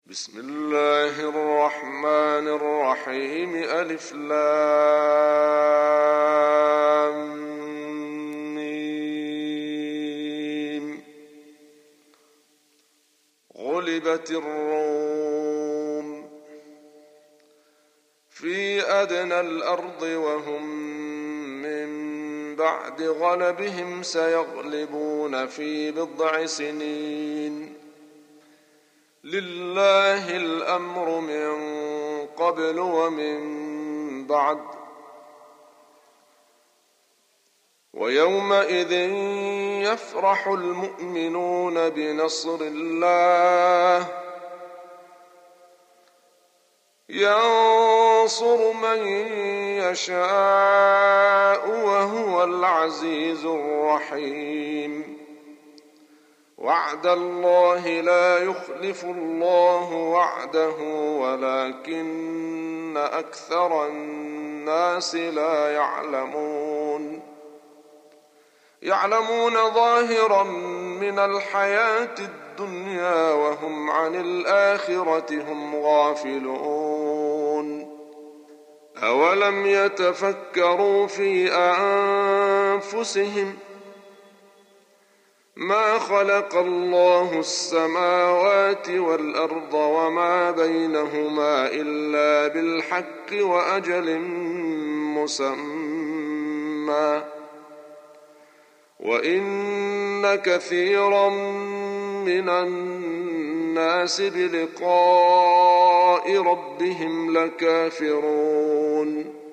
بسم الله الرحمن الرحيم ألف لام ميم. غلبت الروم في أدنى الأرض وهم من بعد غلبهم سيغلبون في بضع سنين. لله الأمر من قبل ومن بعد ويومئذ يفرح المؤمنون بنصر الله ينصر من يشاء وهو العزيز الرحيم. وعد الله لا يخلف الله وعده ولكن أكثر الناس لا يعلمون ظاهرا من الحياة الدنيا وهم عن الآخرة هم غافلون. أولم يتفكروا في أنفسهم ما خلق الله السماوات والأرض وما بينهما إلا بالحق وأجل مسمى وإن كثيرا من الناس بلقاء ربهم لكافرون.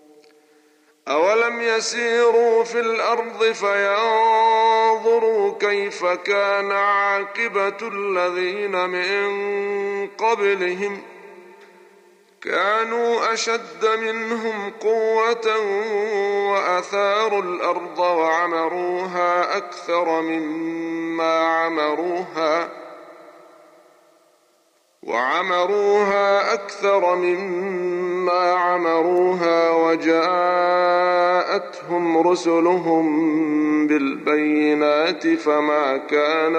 أولم يسيروا في الأرض فينظروا كيف كان عاقبة الذين من قبلهم كانوا أشد منهم قوة وأثاروا الأرض وعمروها أكثر مما عمروها وجاءتهم رسلهم بالبينات فما كان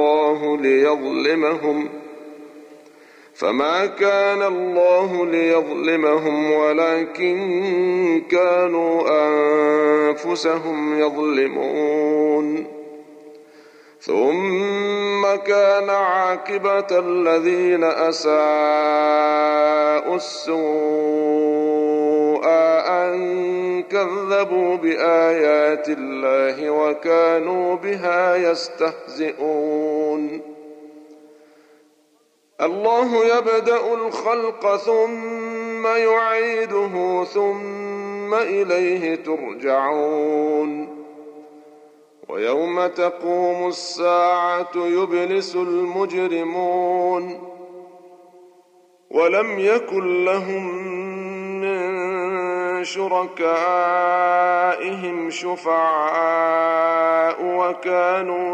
الله ليظلمهم ولكن كانوا أنفسهم يظلمون. ثم كان عاقبة الذين أساءوا السوء أن كذبوا بآيات الله وكانوا بها يستهزئون. الله يبدأ الخلق ثم يعيده ثم إليه ترجعون. ويوم تقوم الساعة يبلس المجرمون ولم يكن لهم من شركائهم شفعاء وكانوا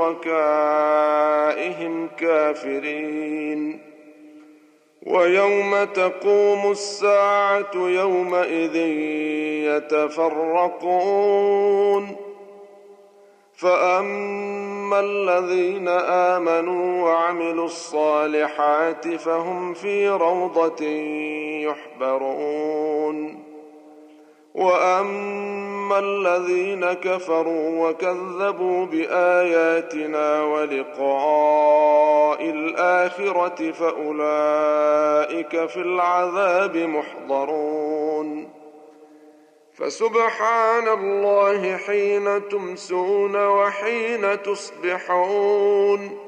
بشركائهم كافرين. ويوم تقوم الساعة يومئذ يتفرقون فأما الذين آمنوا وعملوا الصالحات فهم في روضة يحبرون. وأما الذين كفروا وكذبوا بآياتنا ولقاء الآخرة فأولئك في العذاب محضرون. فسبحان الله حين تمسون وحين تصبحون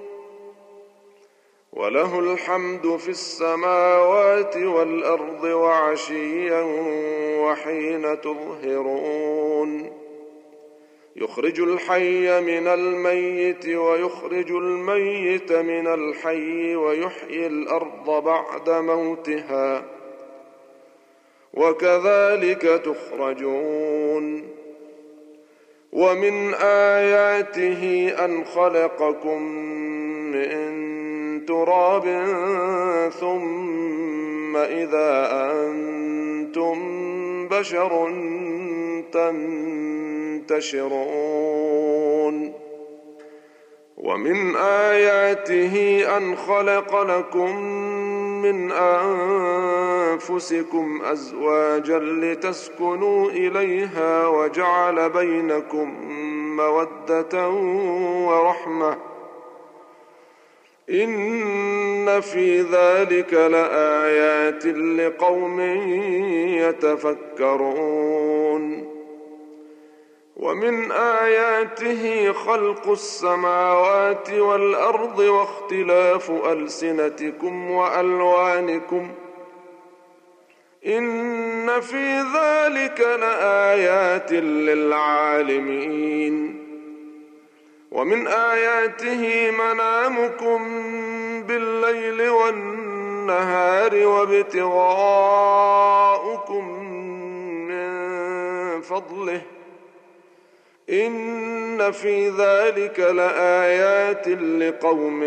وله الحمد في السماوات والأرض وعشيا وحين تظهرون. يخرج الحي من الميت ويخرج الميت من الحي ويحيي الأرض بعد موتها وكذلك تخرجون. ومن آياته أن خلقكم من تراب ثم إذا أنتم بشر تنتشرون. ومن آياته أن خلق لكم من أنفسكم أزواجا لتسكنوا إليها وجعل بينكم مودة ورحمة إن في ذلك لآيات لقوم يتفكرون ومن آياته خلق السماوات والأرض واختلاف ألسنتكم وألوانكم إن في ذلك لآيات للعالمين ومن آياته منامكم بالليل والنهار وابتغاؤكم من فضله إن في ذلك لآيات لقوم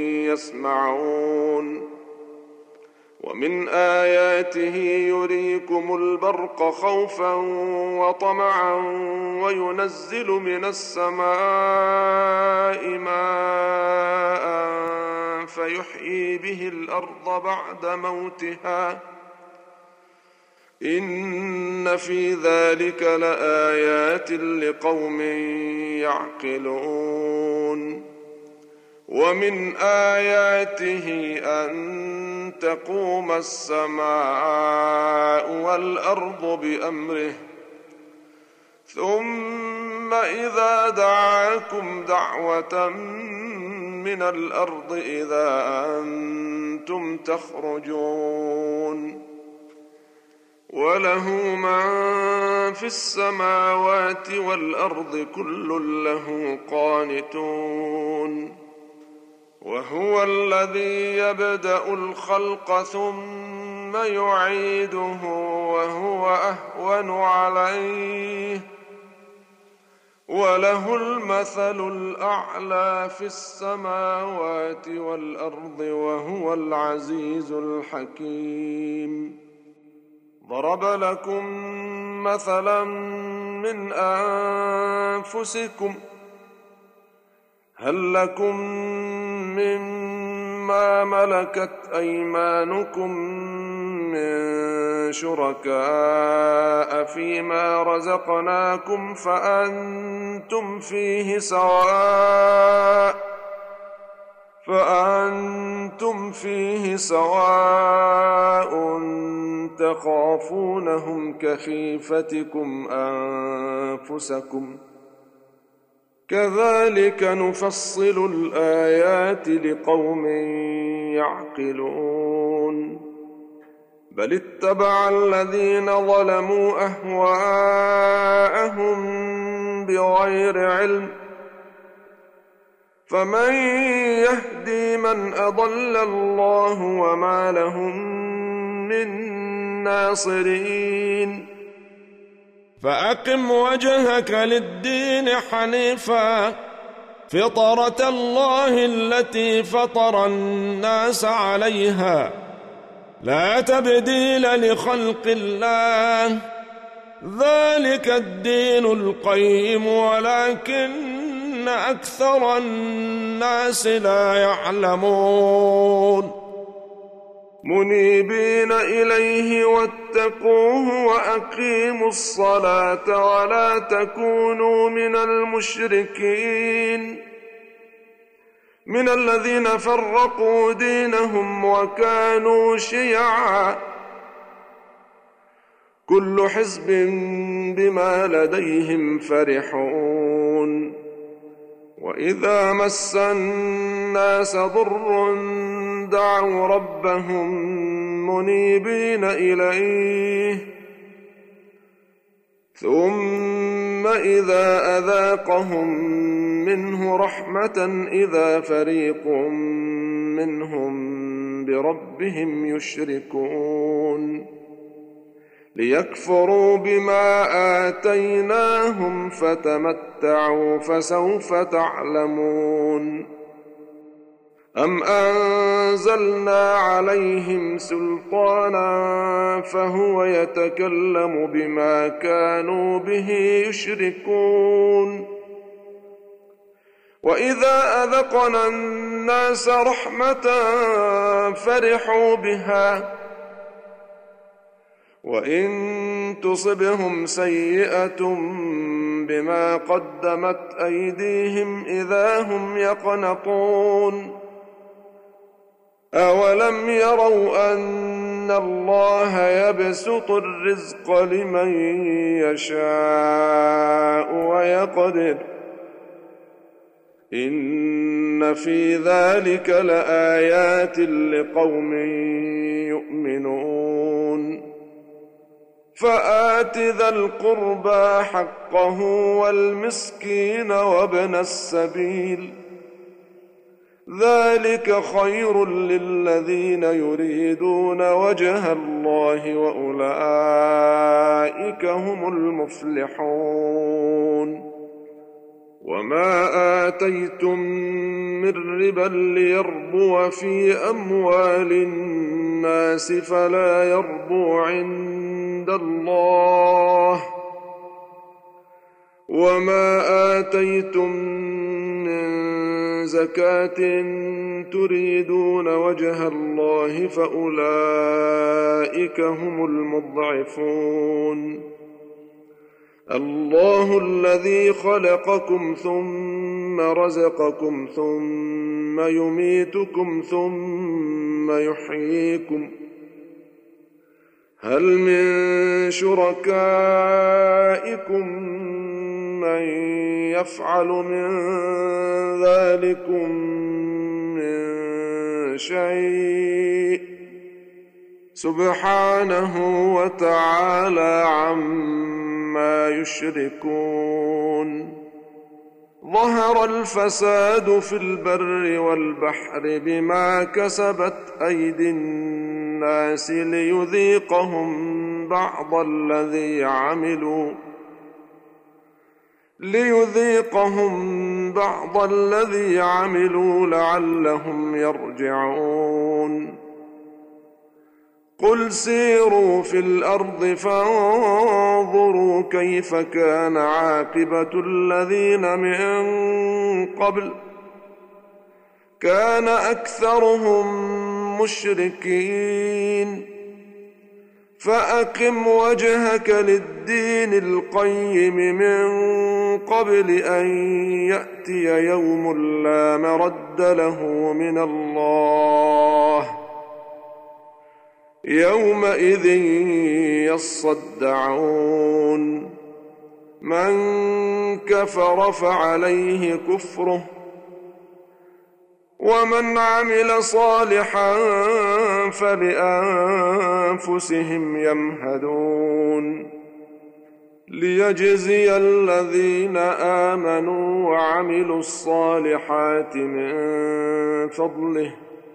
يسمعون ومن آياته يريكم البرق خوفا وطمعا وينزل من السماء ماء فيحيي به الأرض بعد موتها إن في ذلك لآيات لقوم يعقلون ومن آياته أن تقوم السماء والأرض بأمره ثم إذا دعاكم دعوة من الأرض إذا أنتم تخرجون وله من في السماوات والأرض كل له قانتون وهو الذي يبدأ الخلق ثم يعيده وهو أهون عليه وله المثل الأعلى في السماوات والأرض وهو العزيز الحكيم ضرب لكم مثلا من أنفسكم هل لكم مما ملكت أيمانكم من شركاء فيما رزقناكم فأنتم فيه سواء تخافونهم كخيفتكم أنفسكم كذلك نفصل الآيات لقوم يعقلون بل اتبع الذين ظلموا أهواءهم بغير علم فمن يهدي من أضل الله وما لهم من ناصرين فأقم وجهك للدين حنيفا فطرة الله التي فطر الناس عليها لا تبديل لخلق الله ذلك الدين القيم ولكن أكثر الناس لا يعلمون منيبين إليه واتقوه وأقيموا الصلاة ولا تكونوا من المشركين من الذين فرقوا دينهم وكانوا شيعا كل حزب بما لديهم فرحون وإذا مس الناس ضر دعوا ربهم منيبين إليه ثم إذا أذاقهم منه رحمة إذا فريق منهم بربهم يشركون ليكفروا بما آتيناهم فتمتعوا فسوف تعلمون أم أنزلنا عليهم سلطانا فهو يتكلم بما كانوا به يشركون وإذا أذقنا الناس رحمة فرحوا بها وإن تصبهم سيئة بما قدمت أيديهم إذا هم يقنطون أولم يروا أن الله يبسط الرزق لمن يشاء ويقدر إن في ذلك لآيات لقوم يؤمنون فآت ذا القربى حقه والمسكين وابن السبيل ذلك خير للذين يريدون وجه الله وأولئك هم المفلحون وما آتيتم من ربا ليربو في أموال الناس فلا يربو عند الله وما آتيتم من زكاة تريدون وجه الله فأولئك هم المضعفون الله الذي خلقكم ثم رزقكم ثم يميتكم ثم يحييكم هل من شركائكم من يفعل من ذلكم من شيء سبحانه وتعالى عما يشركون ظهر الفساد في البر والبحر بما كسبت أيدي الناس ليذيقهم بعض الذي عملوا لعلهم يرجعون قل سيروا في الأرض فانظروا كيف كان عاقبة الذين من قبل كان أكثرهم مشركين فأقم وجهك للدين القيم من قبل أن يأتي يوم لا مرد له من الله يومئذ يصدعون من كفر فعليه كفره ومن عمل صالحا فلأنفسهم يمهدون ليجزي الذين آمنوا وعملوا الصالحات من فضله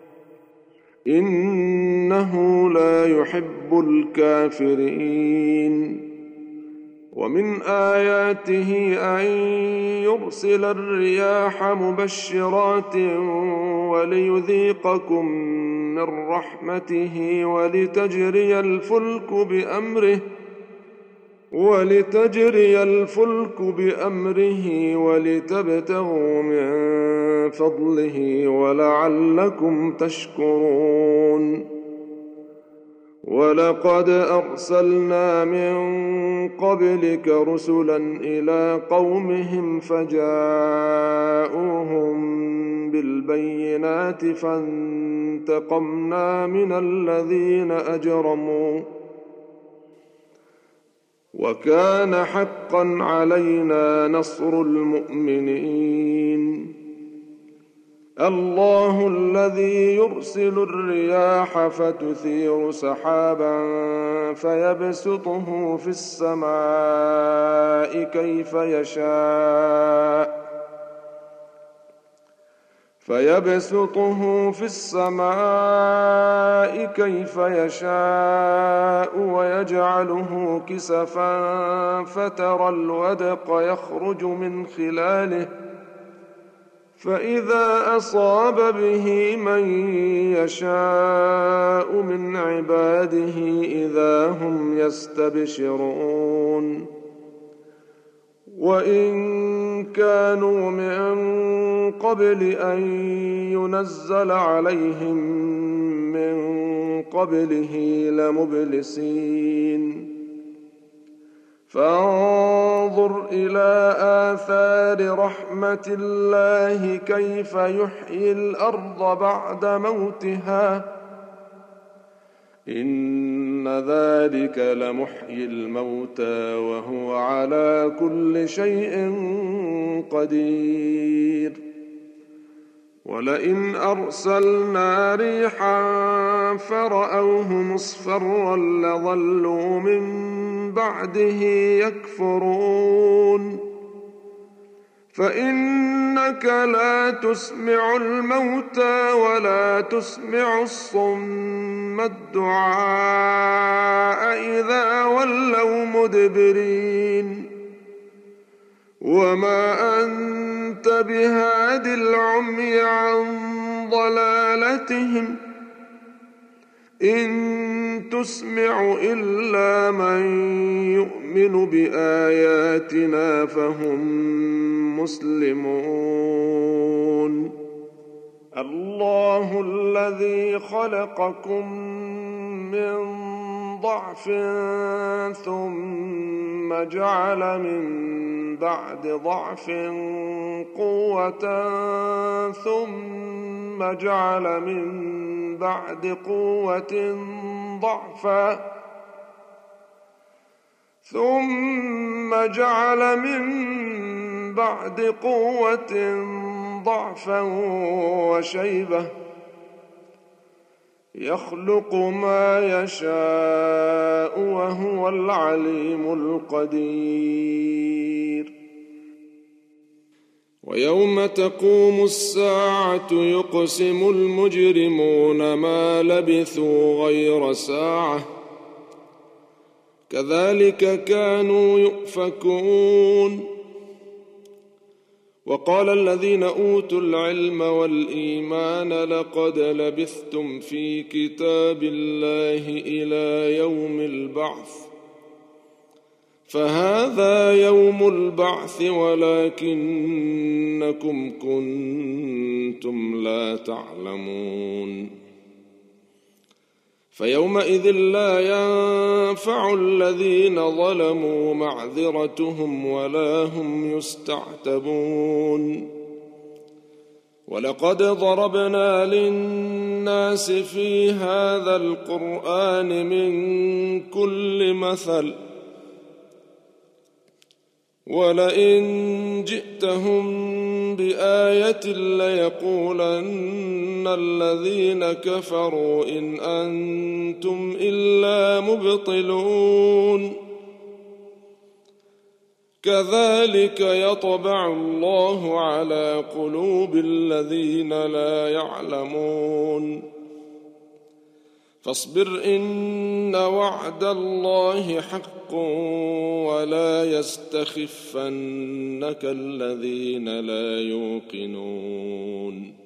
إنه لا يحب الكافرين ومن آياته أن يرسل الرياح مبشرات وليذيقكم من رحمته ولتجري الفلك بأمره ولتبتغوا من فضله ولعلكم تشكرون ولقد أرسلنا من قبلك رسلا إلى قومهم فجاءوهم بالبينات فانتقمنا من الذين أجرموا وكان حقا علينا نصر المؤمنين الله الذي يرسل الرياح فتثير سحابا فيبسطه في السماء كيف يشاء ويجعله كسفا فترى الودق يخرج من خلاله فإذا أصاب به من يشاء من عباده إذا هم يستبشرون وإن كانوا من قبل أن ينزل عليهم من قبله لمبلسين فانظر إلى آثار رحمة الله كيف يحيي الأرض بعد موتها إن ذلك لمحيي الموتى وهو على كل شيء قدير ولئن أرسلنا ريحا فرأوه مصفرا لظلوا من بعده يكفرون فإنك لا تسمع الموتى ولا تسمع الصم الدعاء إذا ولوا مدبرين وما أنت بهاد العمي عن ضلالتهم إن تسمع إلا من يؤمن بآياتنا فهم مسلمون الله الذي خلقكم من ضعف ثم جعل من بعد ضعف قوة ثم جعل من بعد قوة ضعفا ثم جعل من بعد قوة ضعفا وشيبة يخلق ما يشاء وهو العليم القدير ويوم تقوم الساعة يقسم المجرمون ما لبثوا غير ساعة كذلك كانوا يؤفكون وقال الذين أوتوا العلم والإيمان لقد لبثتم في كتاب الله إلى يوم البعث فهذا يوم البعث ولكنكم كنتم لا تعلمون فيومئذ لا ينفع الذين ظلموا معذرتهم ولا هم يستعتبون ولقد ضربنا للناس في هذا القرآن من كل مثل ولئن جئتهم بآية ليقولن الذين كفروا إن أنتم إلا مبطلون كذلك يطبع الله على قلوب الذين لا يعلمون فاصبر إن وعد الله حق ولا يستخفنك الذين لا يوقنون